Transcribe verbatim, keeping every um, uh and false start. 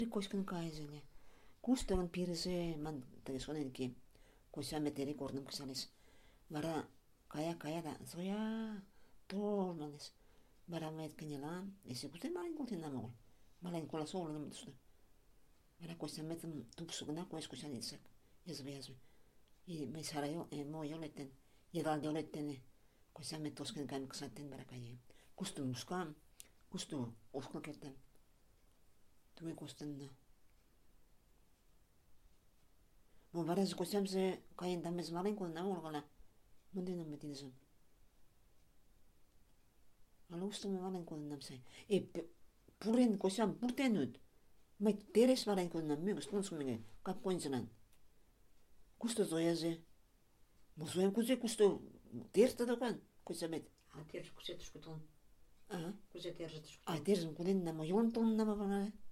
Koiskan kaisene. Kustavan piirse man tagisonenki. Kuisame teri kornam kisalis. Vara kaya kaya da soya tornanes. Vara met kenyalan. Ese kuste malin kultin namol. Malin kula soolo namatusta. Vara kuisame tam tupsugna kuis kuisan itsak. Yazbe yazbe. Y me sarayo e mo yoleten. Yedal yoletene. Kuisame tosken kan kisaten vara kaya. Kustu muskam. Kustu uskon kerten. Tuve kostanna. Mo varas kosamse kayen tames malen kon na orgala. Munde no metidison. Alusta me malen kon namse. E puren kosam purtenud. Mai teres malen kon na mygos tonsumenge. Kap koinsanan. Kusto zoyaze. Mo zoyan kuze kusto tersta dokan kosamet. А терж кусетушку тон. Ага. Кузе держитушку. А терзм куден на моён тон на мавана.